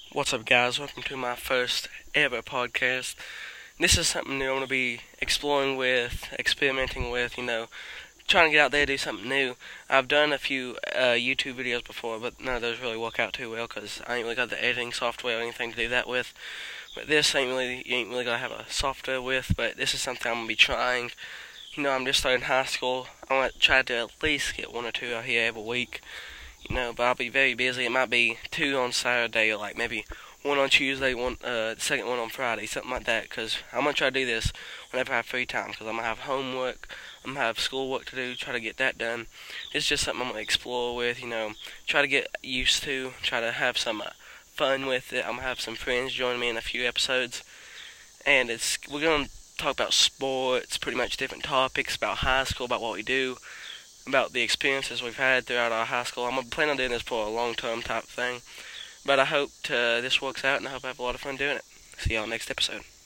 What's up, guys? Welcome to my first ever podcast. This is something new I'm going to be exploring with, experimenting with, trying to get out there, do something new. I've done a few YouTube videos before, but none of those really work out too well because I ain't really got the editing software or anything to do that with. But this you ain't really going to have a software with, but this is something I'm going to be trying. I'm just starting high school. I want to try to at least get one or two out here every week. But I'll be very busy. It might be two on Saturday, or like maybe one on Tuesday, the second one on Friday, something like that. Because I'm gonna try to do this whenever I have free time. Because I'm gonna have homework, I'm gonna have schoolwork to do. Try to get that done. It's just something I'm gonna explore with. Try to get used to. Try to have some fun with it. I'm gonna have some friends join me in a few episodes, and we're gonna talk about sports, pretty much different topics about high school, about what we do, about the experiences we've had throughout our high school. I'm planning on doing this for a long-term type thing, but I hope this works out, and I hope I have a lot of fun doing it. See y'all next episode.